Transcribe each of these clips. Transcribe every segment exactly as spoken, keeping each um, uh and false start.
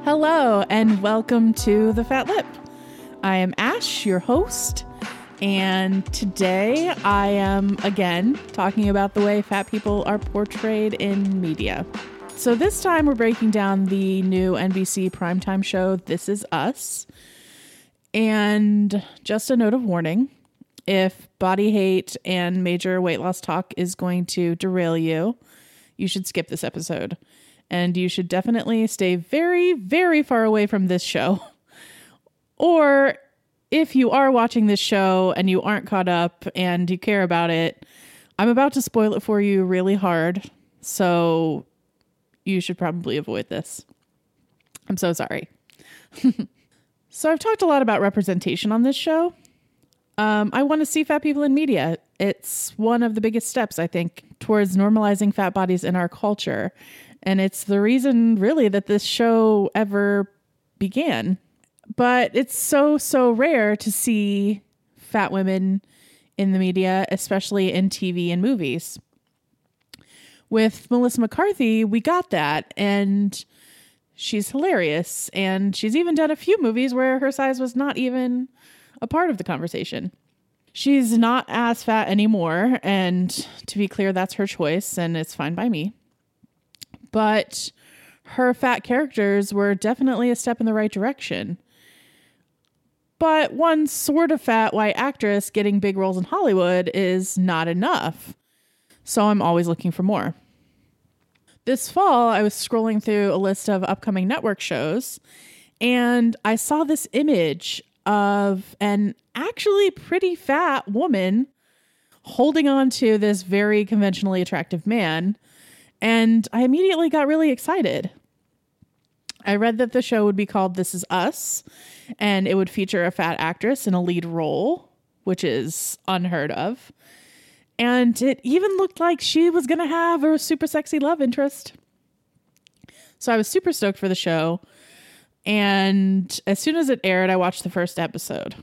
Hello, and welcome to The Fat Lip. I am Ash, your host, and today I am, again, talking about the way fat people are portrayed in media. So this time we're breaking down the new N B C primetime show, This Is Us. And just a note of warning, if body hate and major weight loss talk is going to derail you, you should skip this episode. And you should definitely stay very, very far away from this show. Or if you are watching this show and you aren't caught up and you care about it, I'm about to spoil it for you really hard. So you should probably avoid this. I'm so sorry. So I've talked a lot about representation on this show. Um, I want to see fat people in media. It's one of the biggest steps, I think, towards normalizing fat bodies in our culture. And it's the reason, really, that this show ever began. But it's so, so rare to see fat women in the media, especially in T V and movies. With Melissa McCarthy, we got that. And she's hilarious. And she's even done a few movies where her size was not even a part of the conversation. She's not as fat anymore. And to be clear, that's her choice. And it's fine by me. But her fat characters were definitely a step in the right direction. But one sort of fat white actress getting big roles in Hollywood is not enough. So I'm always looking for more. This fall, I was scrolling through a list of upcoming network shows, and I saw this image of an actually pretty fat woman holding on to this very conventionally attractive man. And I immediately got really excited. I read that the show would be called This Is Us, and it would feature a fat actress in a lead role, which is unheard of. And it even looked like she was going to have a super sexy love interest. So I was super stoked for the show. And as soon as it aired, I watched the first episode.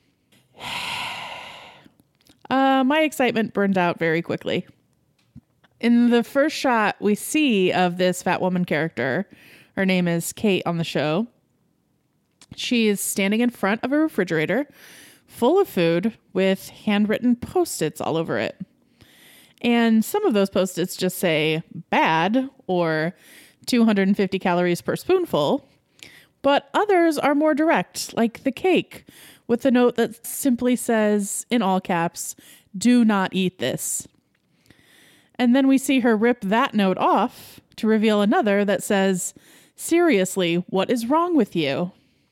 uh, my excitement burned out very quickly. In the first shot we see of this fat woman character, her name is Kate on the show. She is standing in front of a refrigerator full of food with handwritten Post-its all over it. And some of those Post-its just say bad or two hundred fifty calories per spoonful. But others are more direct, like the cake, with the note that simply says, in all caps, do not eat this. And then we see her rip that note off to reveal another that says, seriously, what is wrong with you?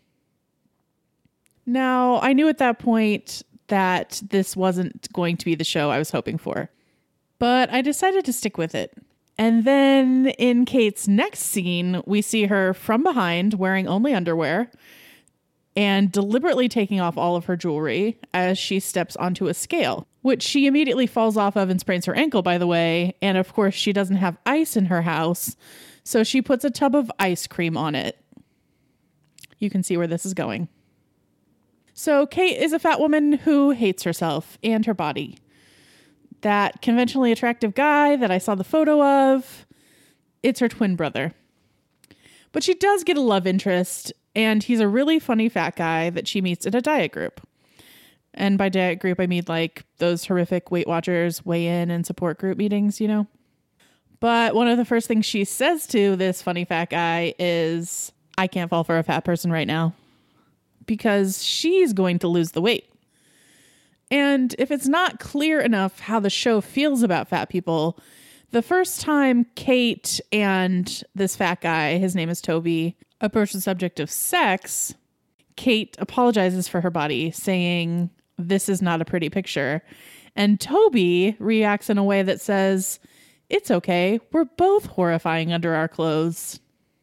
Now, I knew at that point that this wasn't going to be the show I was hoping for, but I decided to stick with it. And then in Kate's next scene, we see her from behind wearing only underwear and deliberately taking off all of her jewelry as she steps onto a scale, which she immediately falls off of and sprains her ankle, by the way. And of course, she doesn't have ice in her house, so she puts a tub of ice cream on it. You can see where this is going. So Kate is a fat woman who hates herself and her body. That conventionally attractive guy that I saw the photo of, it's her twin brother. But she does get a love interest, and he's a really funny fat guy that she meets at a diet group. And by diet group, I mean like those horrific Weight Watchers weigh in and support group meetings, you know? But one of the first things she says to this funny fat guy is, I can't fall for a fat person right now, because she's going to lose the weight. And if it's not clear enough how the show feels about fat people, the first time Kate and this fat guy, his name is Toby, approach the subject of sex, Kate apologizes for her body, saying, this is not a pretty picture. And Toby reacts in a way that says, it's okay, we're both horrifying under our clothes.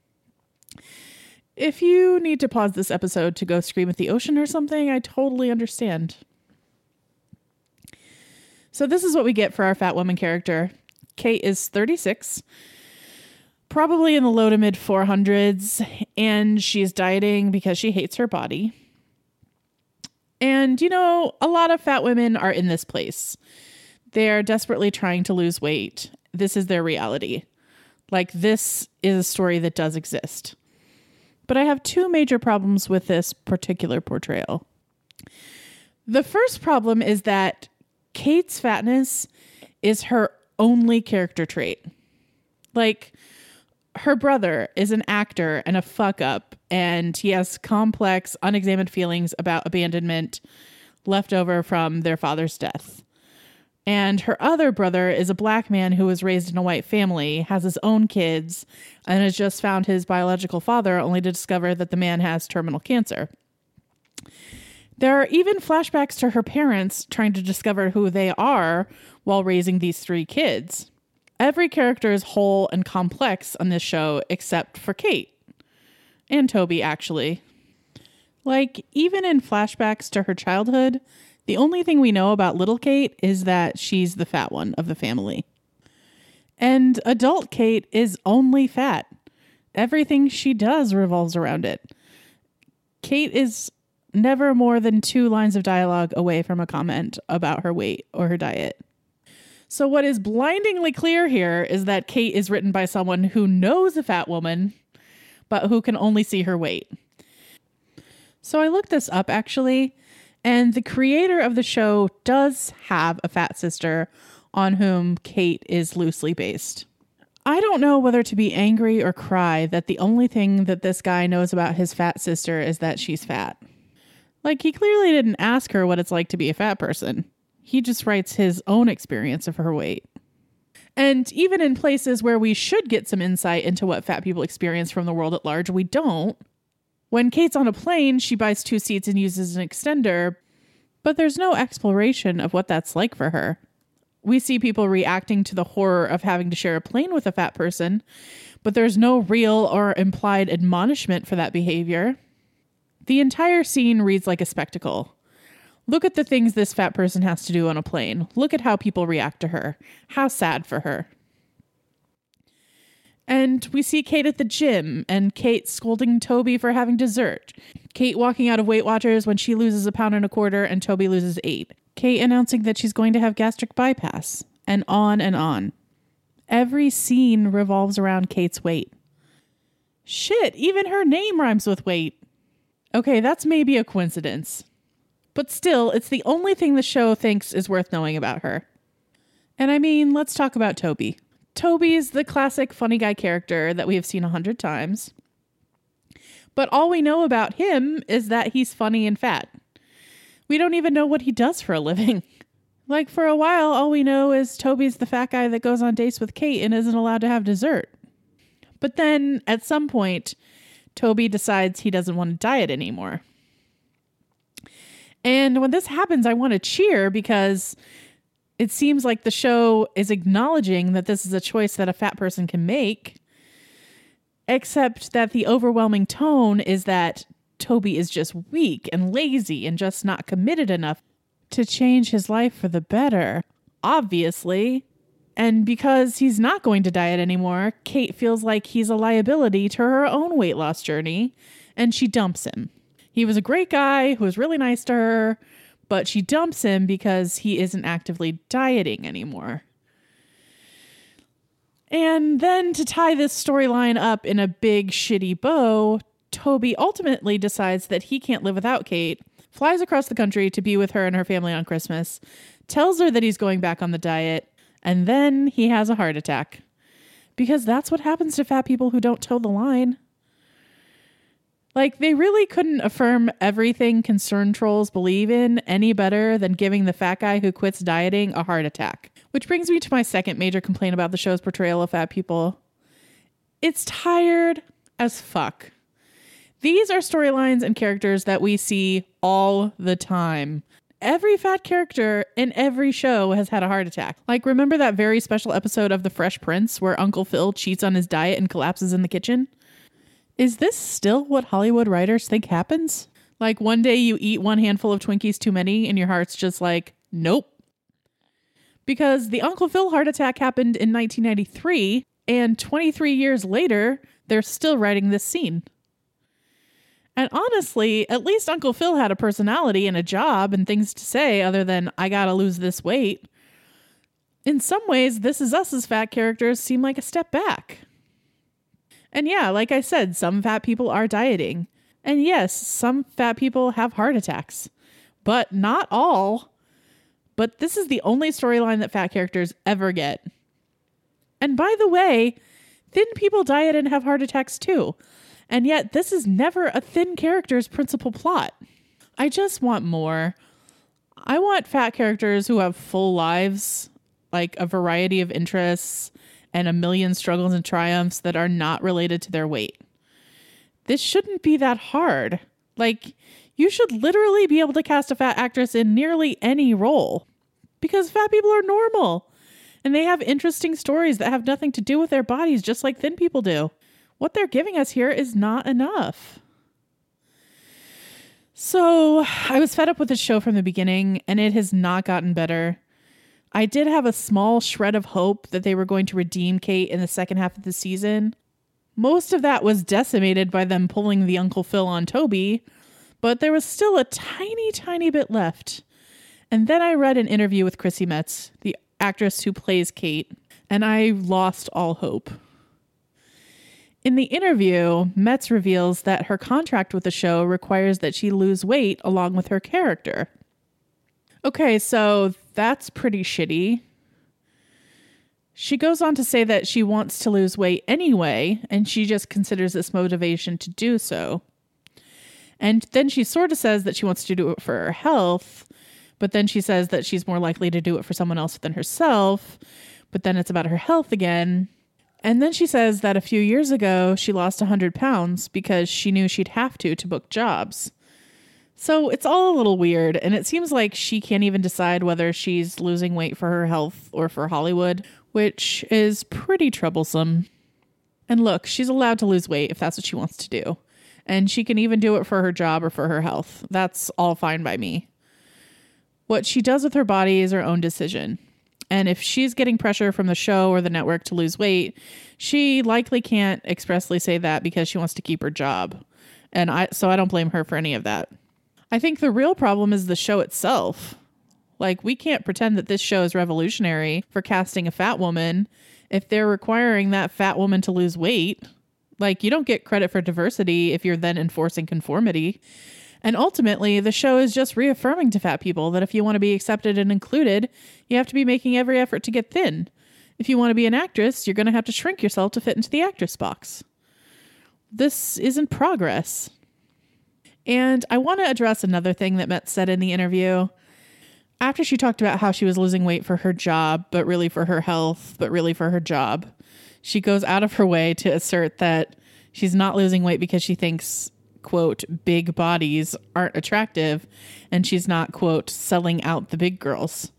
If you need to pause this episode to go scream at the ocean or something, I totally understand. So this is what we get for our fat woman character. Kate is thirty-six, probably in the low to mid four hundreds, and she's dieting because she hates her body. And, you know, a lot of fat women are in this place. They're desperately trying to lose weight. This is their reality. Like, this is a story that does exist. But I have two major problems with this particular portrayal. The first problem is that Kate's fatness is her only character trait. Like, her brother is an actor and a fuck up, and he has complex, unexamined feelings about abandonment left over from their father's death. And her other brother is a black man who was raised in a white family, has his own kids, and has just found his biological father only to discover that the man has terminal cancer. There are even flashbacks to her parents trying to discover who they are while raising these three kids. Every character is whole and complex on this show except for Kate. And Toby, actually. Like, even in flashbacks to her childhood, the only thing we know about little Kate is that she's the fat one of the family. And adult Kate is only fat. Everything she does revolves around it. Kate is never more than two lines of dialogue away from a comment about her weight or her diet. So what is blindingly clear here is that Kate is written by someone who knows a fat woman, but who can only see her weight. So I looked this up, actually, and the creator of the show does have a fat sister on whom Kate is loosely based. I don't know whether to be angry or cry that the only thing that this guy knows about his fat sister is that she's fat. Like, he clearly didn't ask her what it's like to be a fat person. He just writes his own experience of her weight. And even in places where we should get some insight into what fat people experience from the world at large, we don't. When Kate's on a plane, she buys two seats and uses an extender, but there's no exploration of what that's like for her. We see people reacting to the horror of having to share a plane with a fat person, but there's no real or implied admonishment for that behavior. The entire scene reads like a spectacle. Look at the things this fat person has to do on a plane. Look at how people react to her. How sad for her. And we see Kate at the gym, and Kate scolding Toby for having dessert. Kate walking out of Weight Watchers when she loses a pound and a quarter and Toby loses eight. Kate announcing that she's going to have gastric bypass. And on and on. Every scene revolves around Kate's weight. Shit, even her name rhymes with weight. Okay, that's maybe a coincidence. But still, it's the only thing the show thinks is worth knowing about her. And I mean, let's talk about Toby. Toby's the classic funny guy character that we have seen a hundred times. But all we know about him is that he's funny and fat. We don't even know what he does for a living. Like, for a while, all we know is Toby's the fat guy that goes on dates with Kate and isn't allowed to have dessert. But then, at some point, Toby decides he doesn't want to diet anymore. And when this happens, I want to cheer because it seems like the show is acknowledging that this is a choice that a fat person can make, except that the overwhelming tone is that Toby is just weak and lazy and just not committed enough to change his life for the better, obviously. And because he's not going to diet anymore, Kate feels like he's a liability to her own weight loss journey, and she dumps him. He was a great guy who was really nice to her, but she dumps him because he isn't actively dieting anymore. And then to tie this storyline up in a big shitty bow, Toby ultimately decides that he can't live without Kate, flies across the country to be with her and her family on Christmas, tells her that he's going back on the diet, and then he has a heart attack. Because that's what happens to fat people who don't toe the line. Like, they really couldn't affirm everything concerned trolls believe in any better than giving the fat guy who quits dieting a heart attack. Which brings me to my second major complaint about the show's portrayal of fat people. It's tired as fuck. These are storylines and characters that we see all the time. Every fat character in every show has had a heart attack. Like, remember that very special episode of The Fresh Prince where Uncle Phil cheats on his diet and collapses in the kitchen? Is this still what Hollywood writers think happens? Like, one day you eat one handful of Twinkies too many and your heart's just like, nope. Because the Uncle Phil heart attack happened in nineteen ninety-three, and twenty-three years later, they're still writing this scene. And honestly, at least Uncle Phil had a personality and a job and things to say other than, I gotta lose this weight. In some ways, This Is Us' fat characters seem like a step back. And yeah, like I said, some fat people are dieting. And yes, some fat people have heart attacks, but not all. But this is the only storyline that fat characters ever get. And by the way, thin people diet and have heart attacks too. And yet this is never a thin character's principal plot. I just want more. I want fat characters who have full lives, like a variety of interests and a million struggles and triumphs that are not related to their weight. This shouldn't be that hard. Like, you should literally be able to cast a fat actress in nearly any role because fat people are normal and they have interesting stories that have nothing to do with their bodies, just like thin people do. What they're giving us here is not enough. So I was fed up with this show from the beginning, and it has not gotten better. I did have a small shred of hope that they were going to redeem Kate in the second half of the season. Most of that was decimated by them pulling the Uncle Phil on Toby, but there was still a tiny, tiny bit left. And then I read an interview with Chrissy Metz, the actress who plays Kate, and I lost all hope. In the interview, Metz reveals that her contract with the show requires that she lose weight along with her character. Okay, so that's pretty shitty. She goes on to say that she wants to lose weight anyway, and she just considers this motivation to do so. And then she sort of says that she wants to do it for her health, but then she says that she's more likely to do it for someone else than herself, but then it's about her health again. And then she says that a few years ago, she lost one hundred pounds because she knew she'd have to to book jobs. So it's all a little weird, and it seems like she can't even decide whether she's losing weight for her health or for Hollywood, which is pretty troublesome. And look, she's allowed to lose weight if that's what she wants to do. And she can even do it for her job or for her health. That's all fine by me. What she does with her body is her own decision. And if she's getting pressure from the show or the network to lose weight, she likely can't expressly say that because she wants to keep her job. And I, so I don't blame her for any of that. I think the real problem is the show itself. Like, we can't pretend that this show is revolutionary for casting a fat woman if they're requiring that fat woman to lose weight. Like, you don't get credit for diversity if you're then enforcing conformity. And ultimately, the show is just reaffirming to fat people that if you want to be accepted and included, you have to be making every effort to get thin. If you want to be an actress, you're going to have to shrink yourself to fit into the actress box. This isn't progress. And I want to address another thing that Metz said in the interview. After she talked about how she was losing weight for her job, but really for her health, but really for her job, she goes out of her way to assert that she's not losing weight because she thinks, quote, big bodies aren't attractive, and she's not, quote, selling out the big girls.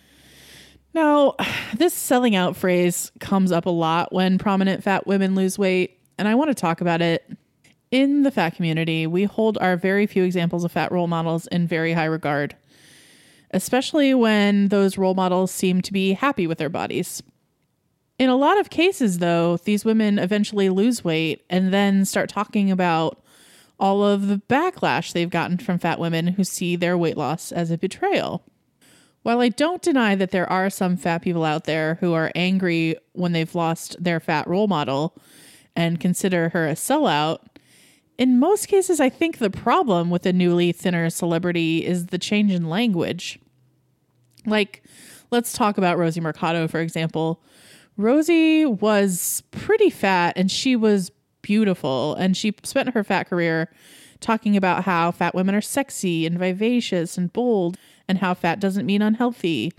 Now, this selling out phrase comes up a lot when prominent fat women lose weight, and I want to talk about it. In the fat community, we hold our very few examples of fat role models in very high regard, especially when those role models seem to be happy with their bodies. In a lot of cases, though, these women eventually lose weight and then start talking about all of the backlash they've gotten from fat women who see their weight loss as a betrayal. While I don't deny that there are some fat people out there who are angry when they've lost their fat role model and consider her a sellout, in most cases, I think the problem with a newly thinner celebrity is the change in language. Like, let's talk about Rosie Mercado, for example. Rosie was pretty fat and she was beautiful, and she spent her fat career talking about how fat women are sexy and vivacious and bold and how fat doesn't mean unhealthy.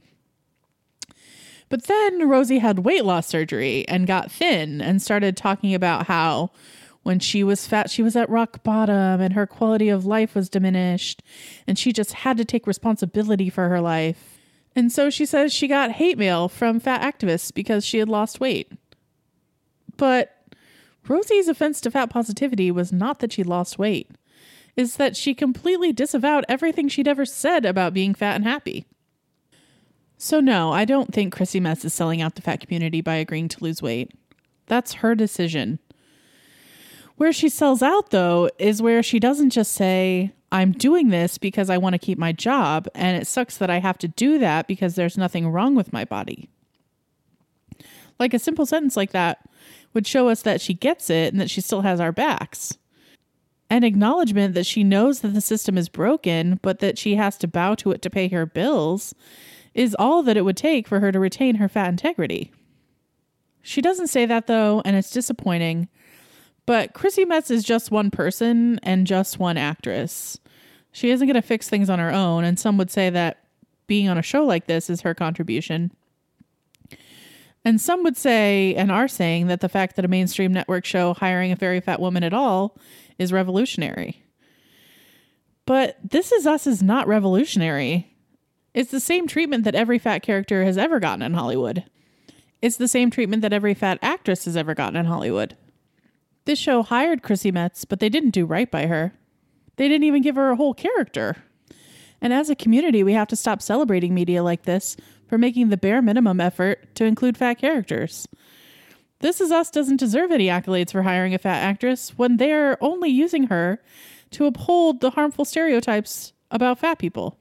But then Rosie had weight loss surgery and got thin and started talking about how when she was fat, she was at rock bottom and her quality of life was diminished and she just had to take responsibility for her life. And so she says she got hate mail from fat activists because she had lost weight. But Rosie's offense to fat positivity was not that she lost weight. It's that she completely disavowed everything she'd ever said about being fat and happy. So no, I don't think Chrissy Metz is selling out the fat community by agreeing to lose weight. That's her decision. Where she sells out, though, is where she doesn't just say, I'm doing this because I want to keep my job, and it sucks that I have to do that because there's nothing wrong with my body. Like, a simple sentence like that would show us that she gets it and that she still has our backs. An acknowledgement that she knows that the system is broken, but that she has to bow to it to pay her bills, is all that it would take for her to retain her fat integrity. She doesn't say that, though, and it's disappointing. But Chrissy Metz is just one person and just one actress. She isn't going to fix things on her own, and some would say that being on a show like this is her contribution. And some would say, and are saying, that the fact that a mainstream network show hiring a very fat woman at all is revolutionary. But This Is Us is not revolutionary. It's the same treatment that every fat character has ever gotten in Hollywood. It's the same treatment that every fat actress has ever gotten in Hollywood. This show hired Chrissy Metz, but they didn't do right by her. They didn't even give her a whole character. And as a community, we have to stop celebrating media like this for making the bare minimum effort to include fat characters. This Is Us doesn't deserve any accolades for hiring a fat actress when they're only using her to uphold the harmful stereotypes about fat people.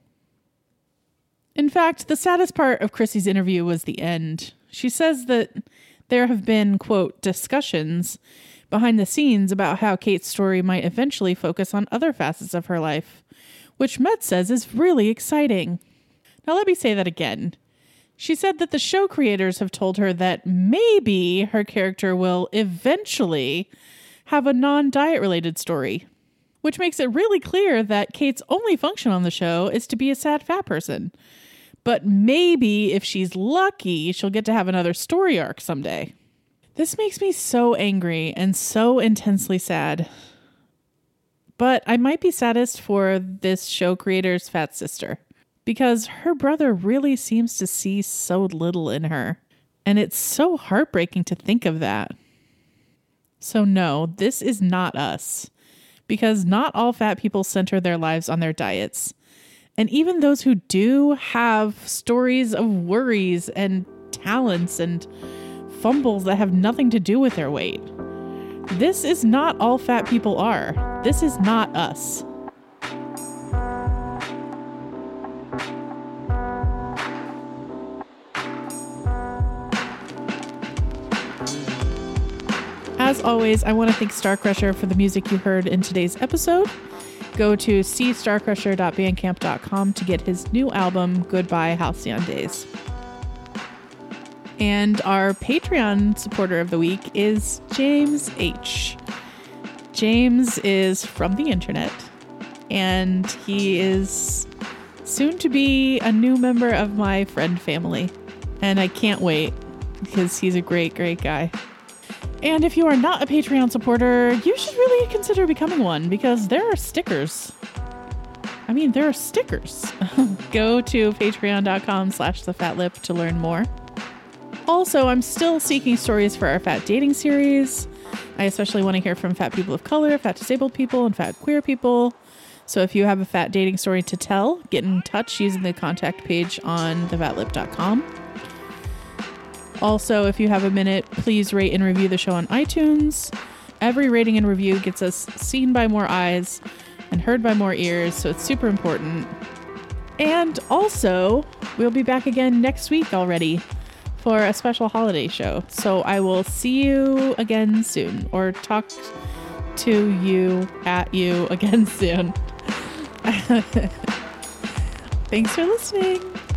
In fact, the saddest part of Chrissy's interview was the end. She says that there have been, quote, discussions behind the scenes about how Kate's story might eventually focus on other facets of her life, which Metz says is really exciting. Now let me say that again. She said that the show creators have told her that maybe her character will eventually have a non-diet related story, which makes it really clear that Kate's only function on the show is to be a sad fat person. But maybe if she's lucky, she'll get to have another story arc someday. This makes me so angry and so intensely sad. But I might be saddest for this show creator's fat sister, because her brother really seems to see so little in her. And it's so heartbreaking to think of that. So no, this is not us, because not all fat people center their lives on their diets. And even those who do have stories of worries and talents and fumbles that have nothing to do with their weight. This is not all fat people are. This is not us. As always, I want to thank Starcrusher for the music you heard in today's episode. Go to see starcrusher dot bandcamp dot com to get his new album, Goodbye Halcyon Days. And our Patreon supporter of the week is James H. James is from the internet, and he is soon to be a new member of my friend family. And I can't wait, because he's a great, great guy. And if you are not a Patreon supporter, you should really consider becoming one, because there are stickers. I mean, there are stickers. Go to patreon dot com slash the fat lip to learn more. Also, I'm still seeking stories for our fat dating series. I especially want to hear from fat people of color, fat disabled people, and fat queer people. So if you have a fat dating story to tell, get in touch using the contact page on the fat lip dot com. Also, if you have a minute, please rate and review the show on iTunes. Every rating and review gets us seen by more eyes and heard by more ears, so it's super important. And also, we'll be back again next week already for a special holiday show. So I will see you again soon, or talk to you at you again soon. Thanks for listening.